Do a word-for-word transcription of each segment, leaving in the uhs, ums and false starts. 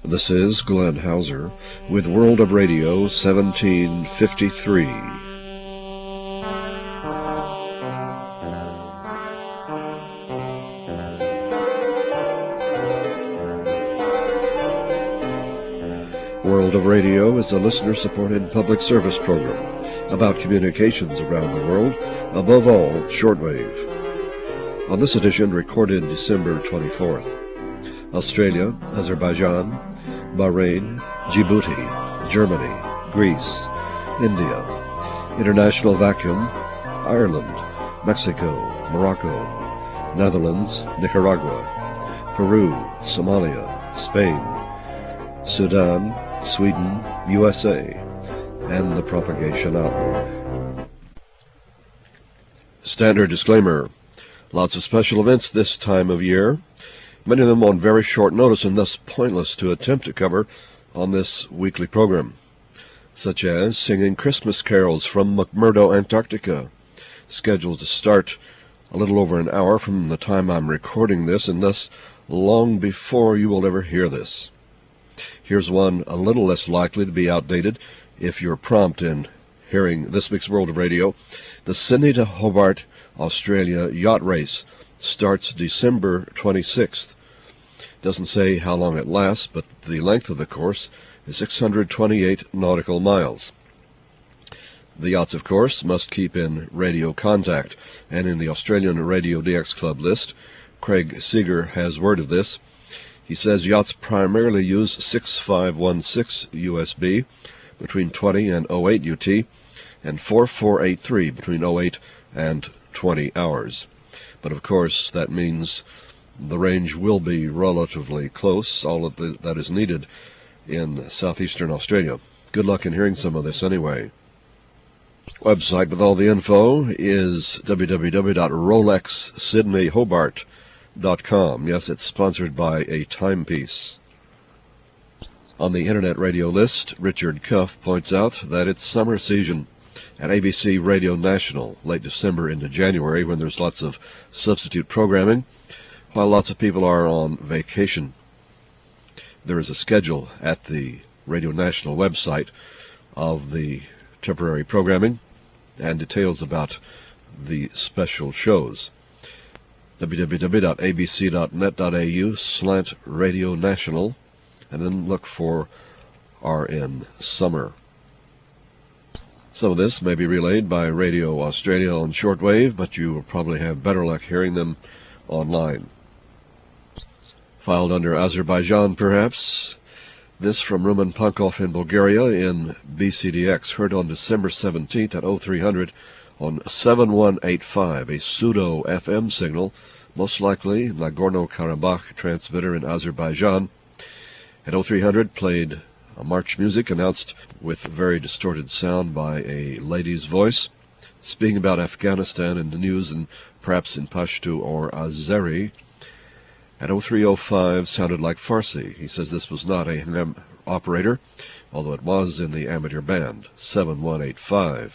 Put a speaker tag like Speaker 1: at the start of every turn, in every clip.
Speaker 1: This is Glenn Hauser with World of Radio seventeen fifty-three. World of Radio is a listener-supported public service program about communications around the world, above all, shortwave. On this edition, recorded December twenty-fourth, Australia, Azerbaijan, Bahrain, Djibouti, Germany, Greece, India, International Vacuum, Ireland, Mexico, Morocco, Netherlands, Nicaragua, Peru, Somalia, Spain, Sudan, Sweden, U S A, and the Propagation Outlook. Standard disclaimer. Lots of special events this time of year, many of them on very short notice and thus pointless to attempt to cover on this weekly program, such as singing Christmas carols from McMurdo, Antarctica, scheduled to start a little over an hour from the time I'm recording this, and thus long before you will ever hear this. Here's one a little less likely to be outdated if you're prompt in hearing this week's World of Radio. The Sydney to Hobart, Australia yacht race starts December twenty-sixth. Doesn't say how long it lasts, but the length of the course is six hundred twenty-eight nautical miles. The yachts, of course, must keep in radio contact, and in the Australian Radio D X Club list, Craig Seeger has word of this. He says yachts primarily use six five one six U S B between twenty and oh eight U T, and four four eight three between oh eight and twenty hours. But of course that means the range will be relatively close, all of the, that is needed in southeastern Australia. Good luck in hearing some of this anyway. Website with all the info is w w w dot rolex sydney hobart dot com. Yes, it's sponsored by a timepiece. On the Internet radio list, Richard Cuff points out that it's summer season at A B C Radio National, late December into January, when there's lots of substitute programming, while lots of people are on vacation. There is a schedule at the Radio National website of the temporary programming and details about the special shows. w w w dot a b c dot net dot a u slant radio national, and then look for R N Summer. Some of this may be relayed by Radio Australia on shortwave, but you will probably have better luck hearing them online. Filed under Azerbaijan, perhaps. This from Rumen Pankov in Bulgaria in B C D X, heard on December seventeenth at oh three hundred on seven one eight five, a pseudo F M signal, most likely Nagorno-Karabakh transmitter in Azerbaijan. At oh three hundred played a march music announced with very distorted sound by a lady's voice, speaking about Afghanistan in the news and perhaps in Pashto or Azeri. At oh three oh five sounded like Farsi. He says this was not a ham operator, although it was in the amateur band, seven one eight five.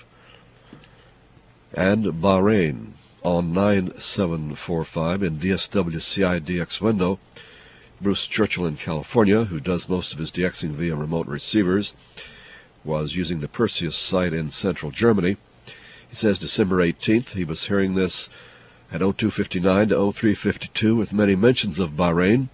Speaker 1: And Bahrain on nine seven four five in D S W C I D X window. Bruce Churchill in California, who does most of his DXing via remote receivers, was using the Perseus site in central Germany. He says December eighteenth he was hearing this at oh two fifty-nine to oh three fifty-two with many mentions of Bahrain.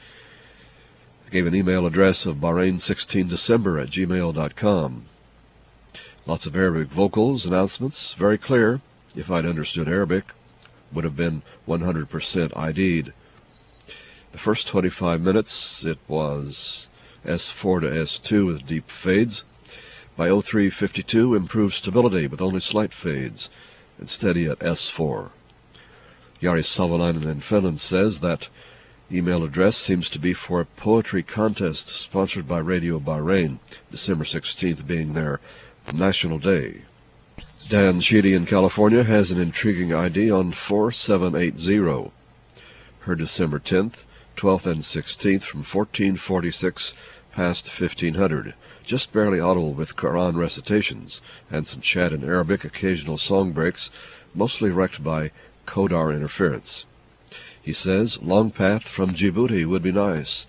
Speaker 1: He gave an email address of Bahrain sixteen December at gmail dot com. Lots of Arabic vocals, announcements, very clear. If I'd understood Arabic, would have been one hundred percent I D'd. The first twenty-five minutes, it was S four to S two with deep fades. By oh three fifty-two, improved stability with only slight fades, and steady at S four. Jari Savolainen in Finland says that email address seems to be for a poetry contest sponsored by Radio Bahrain, December sixteenth being their National Day. Dan Sheedy in California has an intriguing I D on four seven eight zero. Her December tenth, twelfth, and sixteenth from fourteen forty-six past fifteen hundred. Just barely audible with Quran recitations and some chat in Arabic, occasional song breaks, mostly wrecked by Kodar interference. He says, long path from Djibouti would be nice,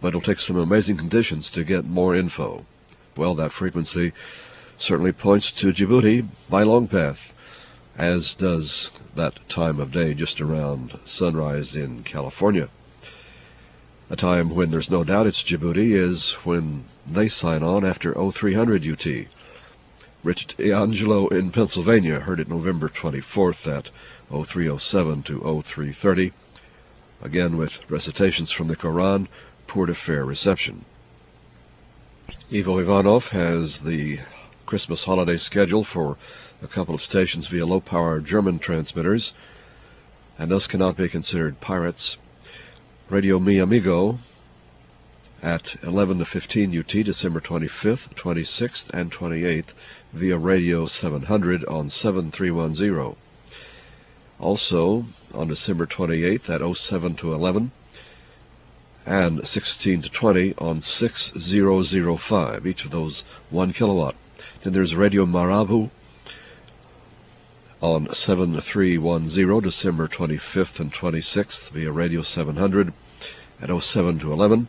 Speaker 1: but it'll take some amazing conditions to get more info. Well, that frequency certainly points to Djibouti by long path, as does that time of day just around sunrise in California. A time when there's no doubt it's Djibouti is when they sign on after oh three hundred U T. Richard Angelo in Pennsylvania heard it November twenty-fourth at oh three oh seven to oh three thirty, again with recitations from the Quran, pour de fair reception. Ivo Ivanov has the Christmas holiday schedule for a couple of stations via low-power German transmitters, and thus cannot be considered pirates. Radio Mi Amigo at eleven to fifteen U T, December twenty-fifth, twenty-sixth, and twenty-eighth, via Radio seven hundred on seven three one zero. Also, on December twenty-eighth at oh seven to eleven, and sixteen to twenty on six thousand five, each of those one kilowatt. Then there's Radio Marabu on seven three one zero, December twenty-fifth and twenty-sixth, via Radio seven hundred at oh seven to eleven,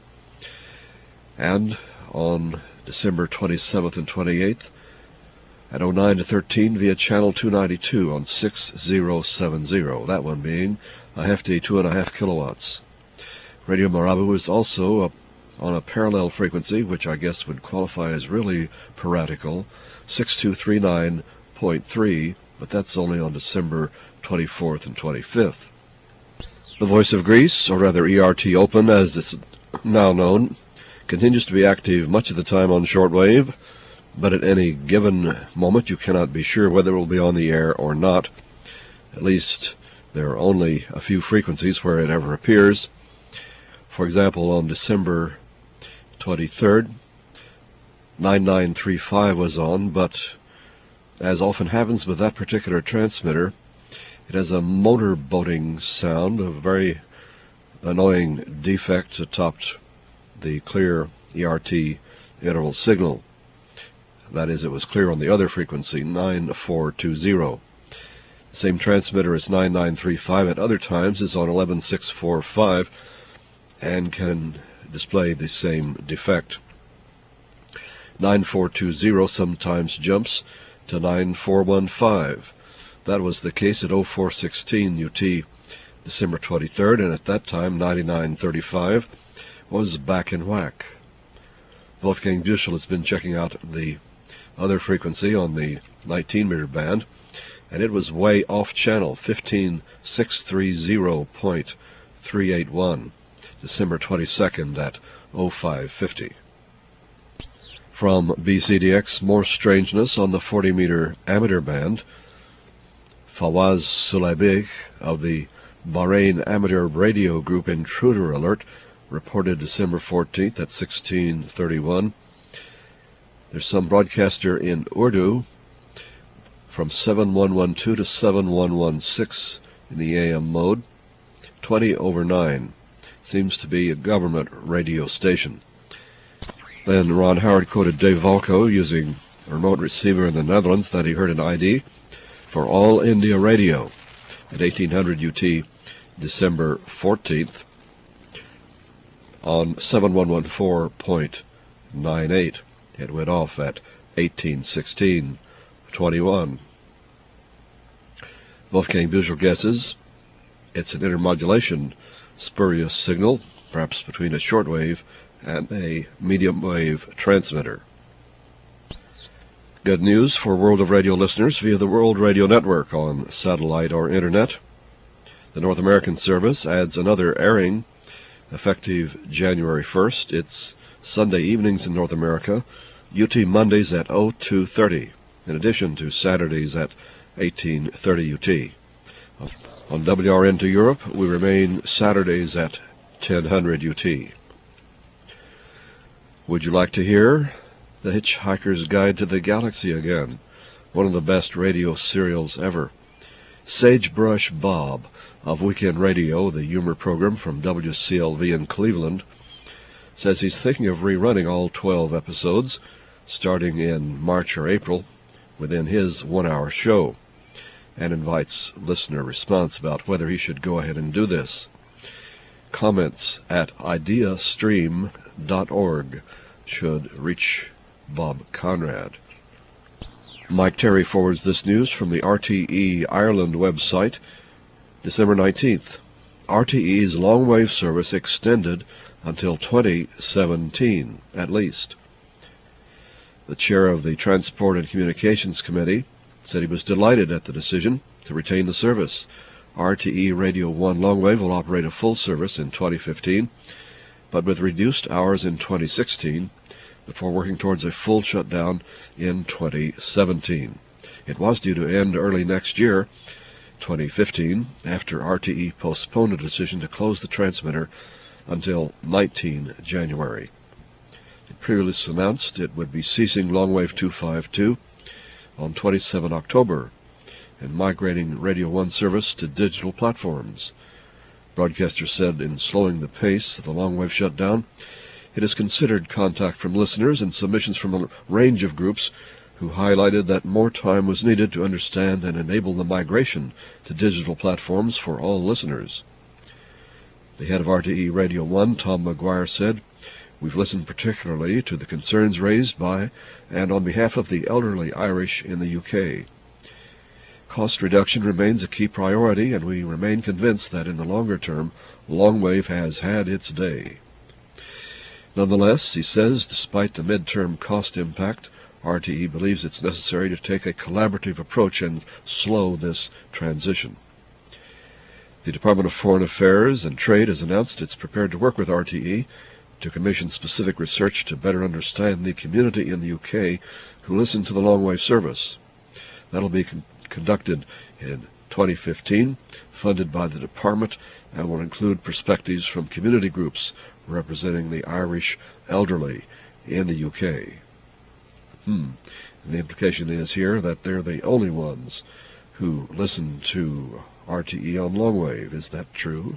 Speaker 1: and on December twenty-seventh and twenty-eighth at oh nine to thirteen via Channel two ninety-two on six thousand seventy, that one being a hefty two and a half kilowatts. Radio Marabu is also a, on a parallel frequency, which I guess would qualify as really piratical, six two three nine point three, but that's only on December twenty-fourth and twenty-fifth. The Voice of Greece, or rather E R T Open as it's now known, continues to be active much of the time on shortwave, but at any given moment you cannot be sure whether it will be on the air or not. At least there are only a few frequencies where it ever appears. For example, on December twenty-third, nine nine three five was on, but as often happens with that particular transmitter, it has a motor boating sound, a very annoying defect that topped the clear E R T interval signal. That is, it was clear on the other frequency, nine four two zero. The same transmitter as nine nine three five at other times is on eleven six forty-five and can display the same defect. nine four two zero sometimes jumps to nine four one five. That was the case at oh four sixteen U T, December twenty-third, and at that time ninety-nine thirty-five was back in whack. Wolfgang Büchel has been checking out the other frequency on the nineteen meter band, and it was way off channel, fifteen six thirty point three eight one, December twenty-second at oh five fifty. From B C D X, more strangeness on the forty meter amateur band. Fawaz Sulaybek of the Bahrain Amateur Radio Group Intruder Alert reported December fourteenth at sixteen thirty-one. There's some broadcaster in Urdu from seven one one two to seven one one six in the A M mode, twenty over nine. Seems to be a government radio station. Then Ron Howard quoted Dave Valco using a remote receiver in the Netherlands that he heard an I D for All India Radio at eighteen hundred U T, December fourteenth, on seven one one four point nine eight. It went off at eighteen sixteen twenty-one. Wolfgang Büchel guesses it's an intermodulation spurious signal, perhaps between a shortwave and a medium wave transmitter. Good news for World of Radio listeners via the World Radio Network on satellite or internet. The North American service adds another airing effective January first. It's Sunday evenings in North America, U T Mondays at oh two thirty, in addition to Saturdays at eighteen thirty U T. On W R N to Europe, we remain Saturdays at ten hundred U T. Would you like to hear The Hitchhiker's Guide to the Galaxy again? One of the best radio serials ever. Sagebrush Bob of Weekend Radio, the humor program from W C L V in Cleveland, says he's thinking of rerunning all twelve episodes, starting in March or April, within his one-hour show, and invites listener response about whether he should go ahead and do this. Comments at ideastream dot org should reach Bob Conrad. Mike Terry forwards this news from the R T E Ireland website, December nineteenth. R T E's long-wave service extended until twenty seventeen, at least. The chair of the Transport and Communications Committee said he was delighted at the decision to retain the service. R T E Radio one Longwave will operate a full service in twenty fifteen, but with reduced hours in twenty sixteen, before working towards a full shutdown in twenty seventeen. It was due to end early next year, twenty fifteen, after R T E postponed a decision to close the transmitter until nineteenth of January. It previously announced it would be ceasing longwave two fifty-two on the twenty-seventh of October and migrating Radio one service to digital platforms. Broadcaster said in slowing the pace of the longwave shutdown, it has considered contact from listeners and submissions from a range of groups who highlighted that more time was needed to understand and enable the migration to digital platforms for all listeners. The head of R T E Radio one, Tom McGuire, said, "We've listened particularly to the concerns raised by and on behalf of the elderly Irish in the U K. Cost reduction remains a key priority, and we remain convinced that in the longer term, longwave has had its day." Nonetheless, he says, despite the midterm cost impact, R T E believes it's necessary to take a collaborative approach and slow this transition. The Department of Foreign Affairs and Trade has announced it's prepared to work with R T E to commission specific research to better understand the community in the U K who listen to the longwave service. That'll be con conducted in twenty fifteen, funded by the Department, and will include perspectives from community groups representing the Irish elderly in the U K. Hmm. And the implication is here that they're the only ones who listen to R T E on longwave. Is that true?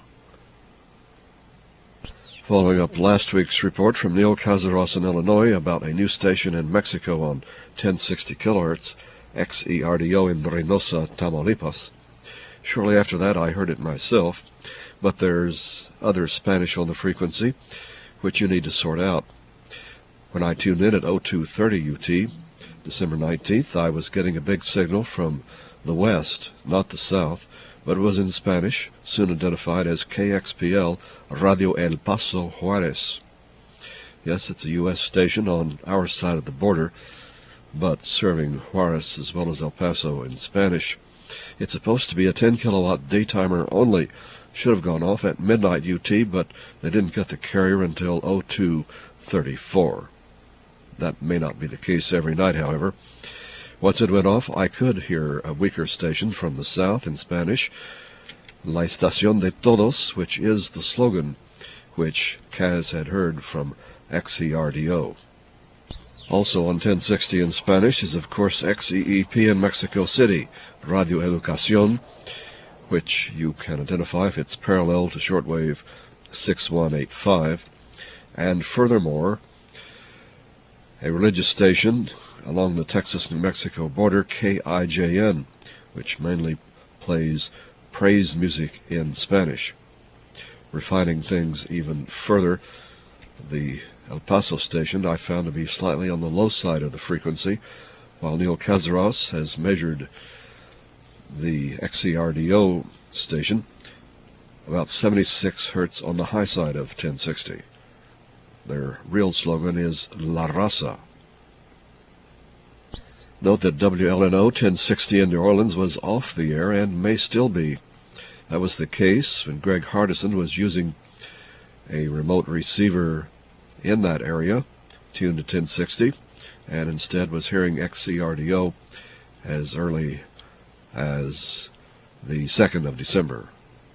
Speaker 1: Following up last week's report from Neil Cazares in Illinois about a new station in Mexico on ten sixty kilohertz, X E R D O in Reynosa, Tamaulipas. Shortly after that I heard it myself, but there's other Spanish on the frequency, which you need to sort out. When I tuned in at oh two thirty U T, December nineteenth, I was getting a big signal from the west, not the south, but it was in Spanish, soon identified as K X P L Radio El Paso Juarez. Yes, it's a U S station on our side of the border, but serving Juarez as well as El Paso in Spanish. It's supposed to be a ten kilowatt daytimer only. Should have gone off at midnight U T, but they didn't get the carrier until oh two thirty-four. That may not be the case every night, however. Once it went off, I could hear a weaker station from the south in Spanish, La Estación de Todos, which is the slogan which Kaz had heard from X E R D O. Also on ten sixty in Spanish is, of course, X E E P in Mexico City, Radio Educación, which you can identify if it's parallel to shortwave six one eight five, and furthermore, a religious station along the Texas-New Mexico border, K I J N, which mainly plays praise music in Spanish. Refining things even further, the El Paso station I found to be slightly on the low side of the frequency, while Neil Cazares has measured the X E R D O station about seventy-six hertz on the high side of ten sixty. Their real slogan is La Raza. Note that W L N O ten sixty in New Orleans was off the air and may still be. That was the case when Greg Hardison was using a remote receiver in that area, tuned to ten sixty, and instead was hearing X E R D O as early as the second of December.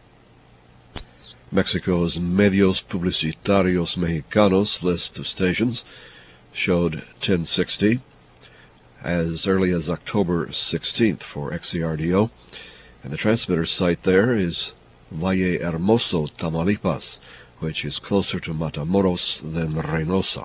Speaker 1: Mexico's Medios Publicitarios Mexicanos list of stations showed ten sixty as early as October sixteenth for X E R D O, and the transmitter site there is Valle Hermoso, Tamaulipas, which is closer to Matamoros than Reynosa.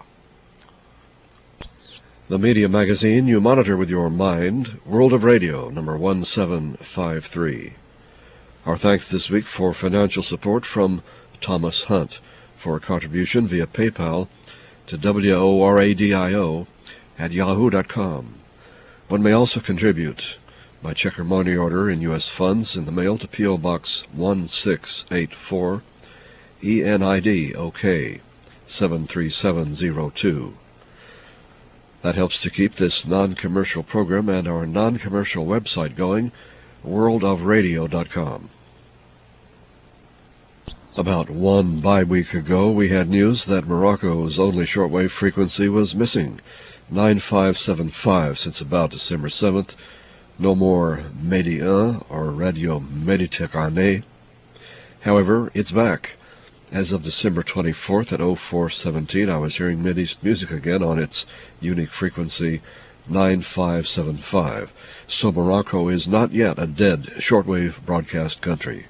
Speaker 1: The media magazine you monitor with your mind, World of Radio, number one seven five three. Our thanks this week for financial support from Thomas Hunt. For a contribution via PayPal, to W O R A D I O at yahoo dot com. One may also contribute by check or money order in U S funds in the mail to P O Box one six eight four, E N I D OK seven three seven zero two. That helps to keep this non-commercial program and our non-commercial website going, world of radio dot com. About one bi-week ago, we had news that Morocco's only shortwave frequency was missing, nine five seven five, since about December seventh. No more Medi one or Radio Méditerranée. However, it's back. As of December twenty-fourth at oh four seventeen, I was hearing Mideast music again on its unique frequency nine five seven five. So Morocco is not yet a dead shortwave broadcast country.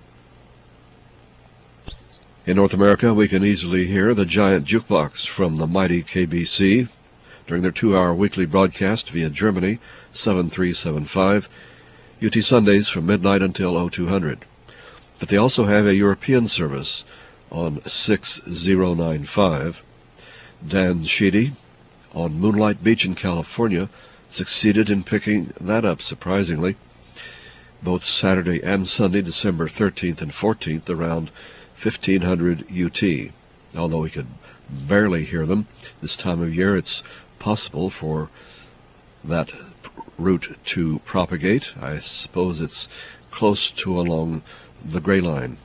Speaker 1: In North America, we can easily hear the giant jukebox from the mighty K B C during their two-hour weekly broadcast via Germany, seven three seven five, U T Sundays from midnight until oh two hundred. But they also have a European service on six oh nine five. Dan Sheedy on Moonlight Beach in California succeeded in picking that up surprisingly. Both Saturday and Sunday, December thirteenth and fourteenth, around fifteen hundred U T. Although we could barely hear them this time of year, it's possible for that route to propagate. I suppose it's close to along the gray line.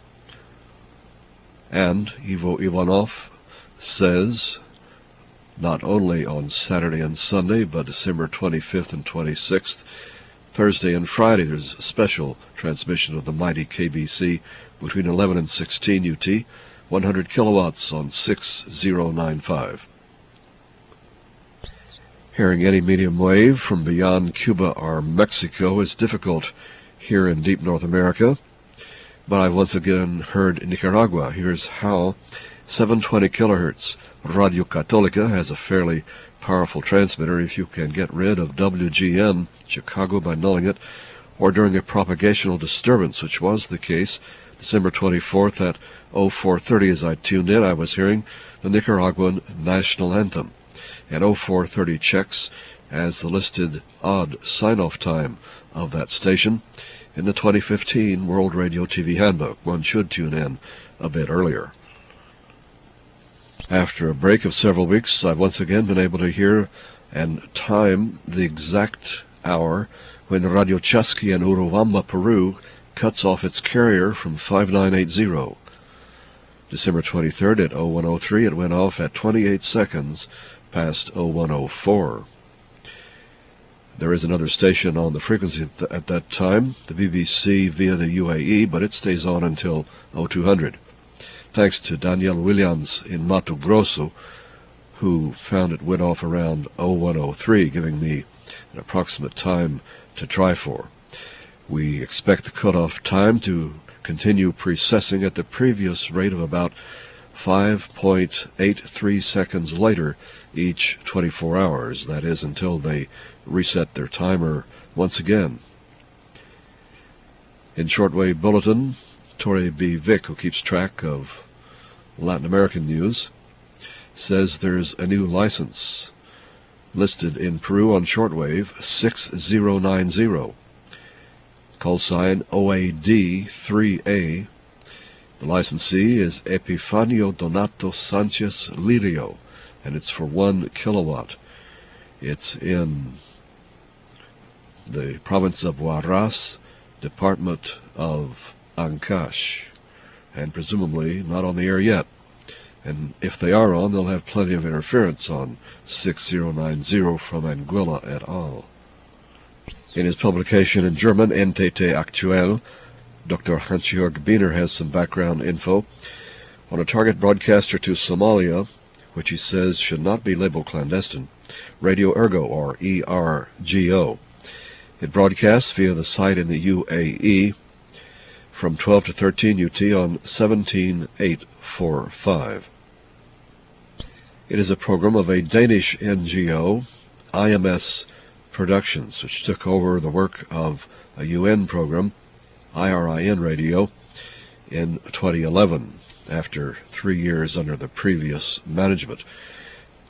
Speaker 1: And Ivo Ivanov says not only on Saturday and Sunday, but December twenty-fifth and twenty-sixth, Thursday and Friday, there's a special transmission of the mighty K B C between eleven and sixteen U T, one hundred kilowatts on six oh nine five. Hearing any medium wave from beyond Cuba or Mexico is difficult here in deep North America, but I've once again heard Nicaragua. Here's how. seven twenty kilohertz. Radio Católica has a fairly powerful transmitter if you can get rid of W G N, Chicago, by nulling it, or during a propagational disturbance, which was the case December twenty-fourth at oh four thirty. As I tuned in, I was hearing the Nicaraguan national anthem. At oh four thirty checks as the listed odd sign-off time of that station in the twenty fifteen World Radio T V Handbook. One should tune in a bit earlier. After a break of several weeks, I've once again been able to hear and time the exact hour when Radio Chasqui in Urubamba, Peru, cuts off its carrier from five nine eight zero. December twenty-third at oh one oh three, it went off at twenty-eight seconds past oh one oh four. There is another station on the frequency at, th at that time, the B B C via the U A E, but it stays on until oh two hundred. Thanks to Daniel Williams in Mato Grosso, who found it went off around oh one oh three, giving me an approximate time to try for. We expect the cutoff time to continue precessing at the previous rate of about five point eight three seconds later each twenty-four hours, that is, until they reset their timer once again. In Shortwave Bulletin, Torre B. Vic, who keeps track of Latin American news, says there's a new license listed in Peru on shortwave, six oh nine zero, call sign O A D three A. The licensee is Epifanio Donato Sanchez Lirio, and it's for one kilowatt. It's in the province of Huaraz, department of Ancash, and presumably not on the air yet. And if they are on, they'll have plenty of interference on six oh nine zero from Anguilla et al. In his publication in German, N T T Aktuell, Doctor Hans-Jörg Biener has some background info on a target broadcaster to Somalia, which he says should not be labeled clandestine, Radio Ergo, or E R G O. It broadcasts via the site in the U A E from twelve to thirteen U T on seventeen eight forty-five. It is a program of a Danish N G O, I M S Productions, which took over the work of a U N program, I R I N Radio, in twenty eleven, after three years under the previous management.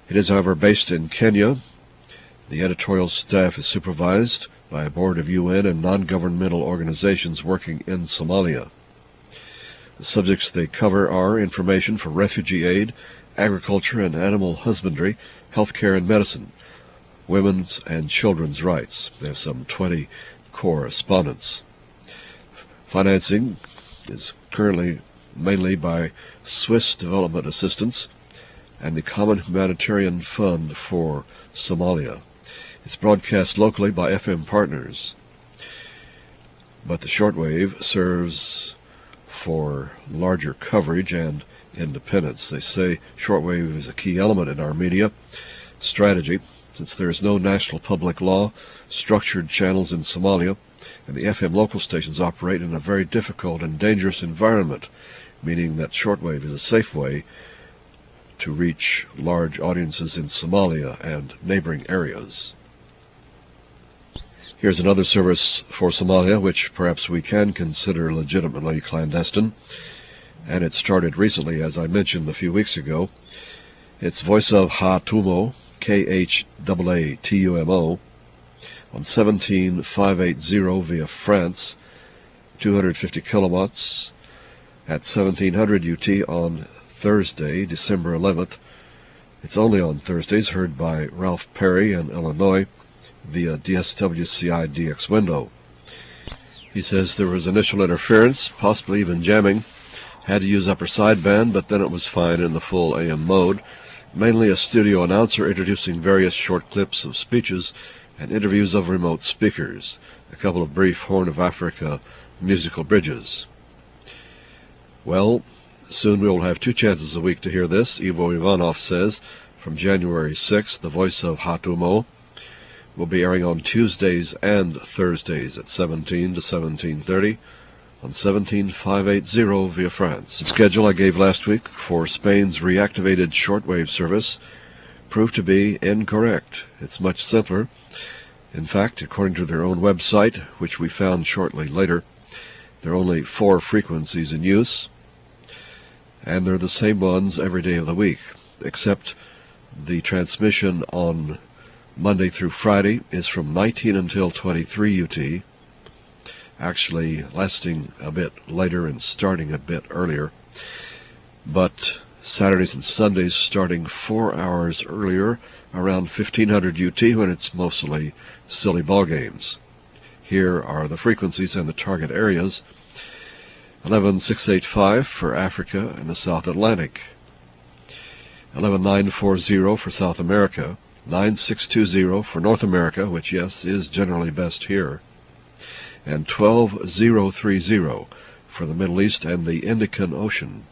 Speaker 1: It is, however, based in Kenya. The editorial staff is supervised by a board of U N and non-governmental organizations working in Somalia. The subjects they cover are information for refugee aid, agriculture and animal husbandry, healthcare and medicine, women's and children's rights. They have some twenty correspondents. Financing is currently mainly by Swiss Development Assistance and the Common Humanitarian Fund for Somalia. It's broadcast locally by F M partners, but the shortwave serves for larger coverage and independence. They say shortwave is a key element in our media strategy, since there is no national public law, structured channels in Somalia, and the F M local stations operate in a very difficult and dangerous environment, meaning that shortwave is a safe way to reach large audiences in Somalia and neighboring areas. Here's another service for Somalia, which perhaps we can consider legitimately clandestine, and it started recently, as I mentioned a few weeks ago. It's Voice of Hatumo, K H A A T U M O, on seventeen five eighty via France, two hundred fifty kilowatts, at seventeen hundred U T on Thursday, December eleventh. It's only on Thursdays, heard by Ralph Perry in Illinois via D S W C I D X window. He says there was initial interference, possibly even jamming. Had to use upper sideband, but then it was fine in the full A M mode. Mainly a studio announcer introducing various short clips of speeches and interviews of remote speakers. A couple of brief Horn of Africa musical bridges. Well, soon we will have two chances a week to hear this, Ivo Ivanov says. From January sixth, the Voice of Hatumo will be airing on Tuesdays and Thursdays at seventeen to seventeen thirty on seventeen five eighty via France. The schedule I gave last week for Spain's reactivated shortwave service proved to be incorrect. It's much simpler. In fact, according to their own website, which we found shortly later, there are only four frequencies in use, and they're the same ones every day of the week, except the transmission on Monday through Friday is from nineteen until twenty-three U T, actually lasting a bit later and starting a bit earlier, but Saturdays and Sundays starting four hours earlier, around fifteen hundred U T, when it's mostly silly ball games. Here are the frequencies and the target areas. eleven six eighty-five for Africa and the South Atlantic, eleven nine forty for South America, nine six two zero for North America, which, yes, is generally best here, and twelve thousand thirty for the Middle East and the Indian Ocean.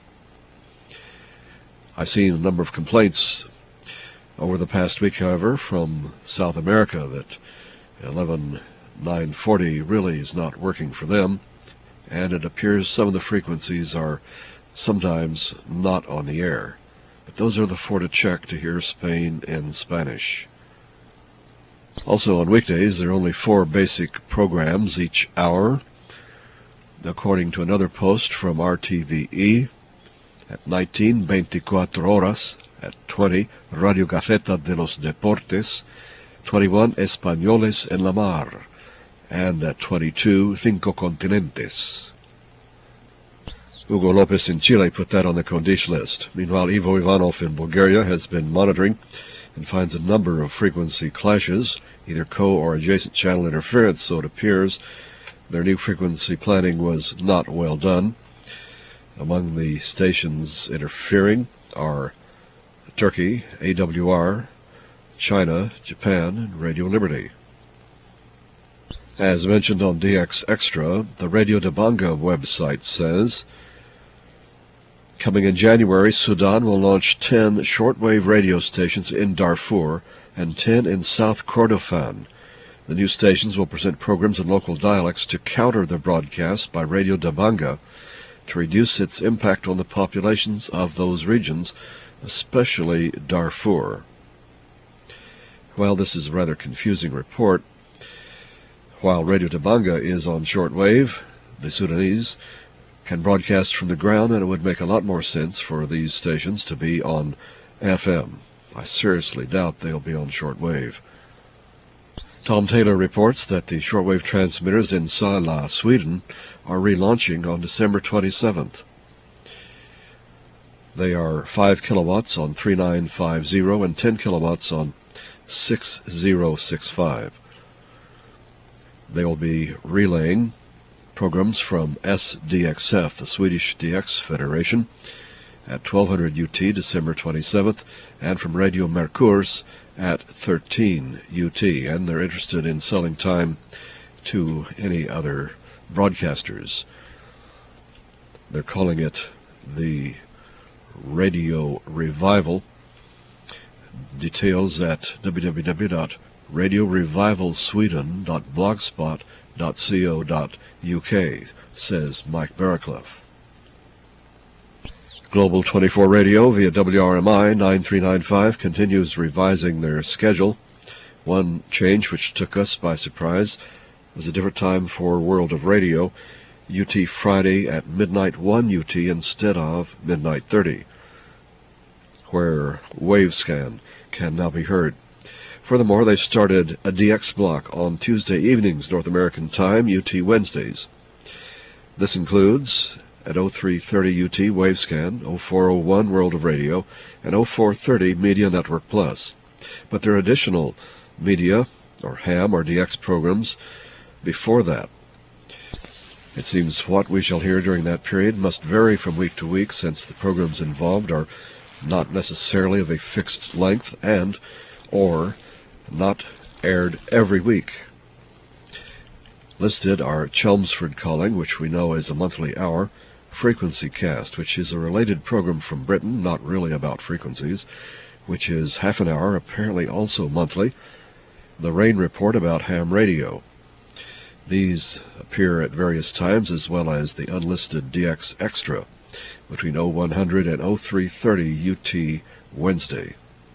Speaker 1: I've seen a number of complaints over the past week, however, from South America that eleven nine forty really is not working for them, and it appears some of the frequencies are sometimes not on the air. But those are the four to check to hear Spain in Spanish. Also on weekdays, there are only four basic programs each hour, according to another post from R T V E. At nineteen, veinticuatro horas, at twenty, Radio Gaceta de los Deportes, twenty-one, Españoles en la Mar, and at twenty-two, Cinco Continentes. Hugo Lopez in Chile put that on the Kondish list. Meanwhile, Ivo Ivanov in Bulgaria has been monitoring and finds a number of frequency clashes, either co- or adjacent channel interference, so it appears their new frequency planning was not well done. Among the stations interfering are Turkey, A W R, China, Japan, and Radio Liberty. As mentioned on D X Extra, the Radio Dabanga website says, coming in January, Sudan will launch ten shortwave radio stations in Darfur and ten in South Kordofan. The new stations will present programs in local dialects to counter the broadcast by Radio Dabanga to reduce its impact on the populations of those regions, especially Darfur. Well, this is a rather confusing report. While Radio Dabanga is on shortwave, the Sudanese can broadcast from the ground, and it would make a lot more sense for these stations to be on F M. I seriously doubt they'll be on shortwave. Tom Taylor reports that the shortwave transmitters in Sala, Sweden, are relaunching on December twenty-seventh. They are five kilowatts on three nine five zero and ten kilowatts on six zero six five. They will be relaying programs from S D X F, the Swedish D X Federation, at twelve hundred U T December twenty-seventh, and from Radio Mercurs at thirteen U T, and they're interested in selling time to any other broadcasters. They're calling it the Radio Revival. Details at w w w dot radio revival sweden dot blogspot dot co dot u k, says Mike Barraclough. Global twenty-four Radio via W R M I ninety-three ninety-five continues revising their schedule. One change which took us by surprise was a different time for World of Radio, U T Friday at midnight one U T instead of midnight thirty, where Wavescan can now be heard. Furthermore, they started a D X block on Tuesday evenings North American time, U T Wednesdays. This includes at oh three thirty U T Wavescan, oh four oh one World of Radio, and oh four thirty Media Network Plus. But there are additional media, or ham, or D X programs before that. It seems what we shall hear during that period must vary from week to week, since the programs involved are not necessarily of a fixed length and or not aired every week. Listed are Chelmsford Calling, which we know is a monthly hour, Frequency Cast, which is a related program from Britain, not really about frequencies, which is half an hour, apparently also monthly, The Rain Report about ham radio. These appear at various times, as well as the unlisted D X Extra, between oh one hundred and oh three thirty U T Wednesday.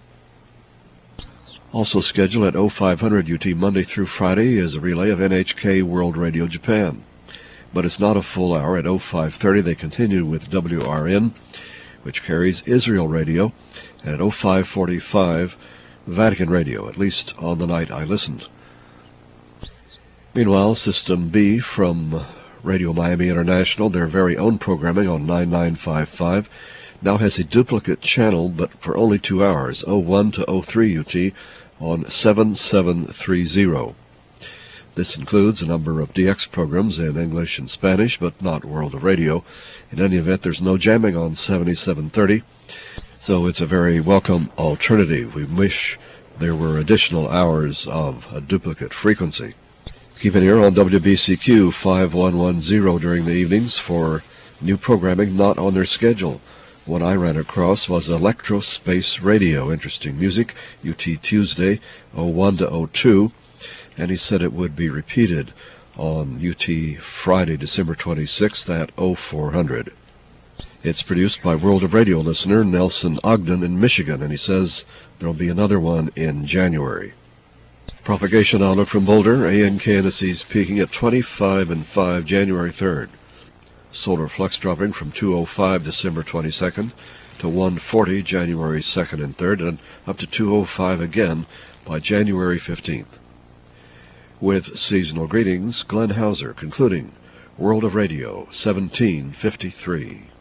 Speaker 1: Also scheduled at oh five hundred U T Monday through Friday is a relay of N H K World Radio Japan. But it's not a full hour. At oh five thirty they continue with W R N, which carries Israel Radio, and at oh five forty-five Vatican Radio, at least on the night I listened. Meanwhile, System B from Radio Miami International, their very own programming on ninety-nine fifty-five, now has a duplicate channel, but for only two hours, oh one to oh three U T, on seventy-seven thirty. This includes a number of D X programs in English and Spanish, but not World of Radio. In any event, there's no jamming on seventy-seven thirty, so it's a very welcome alternative. We wish there were additional hours of a duplicate frequency. Keep an ear on W B C Q five one one zero during the evenings for new programming not on their schedule. One I ran across was Electro Space Radio, interesting music, U T Tuesday, oh one to oh two, and he said it would be repeated on U T Friday, December twenty-sixth at oh four hundred. It's produced by World of Radio listener Nelson Ogden in Michigan, and he says there'll be another one in January. Propagation outlook from Boulder, A N K N S E's peaking at twenty-five and five January third. Solar flux dropping from two oh five December twenty-second to one forty January second and third, and up to two oh five again by January fifteenth. With seasonal greetings, Glenn Hauser concluding World of Radio seventeen fifty-three.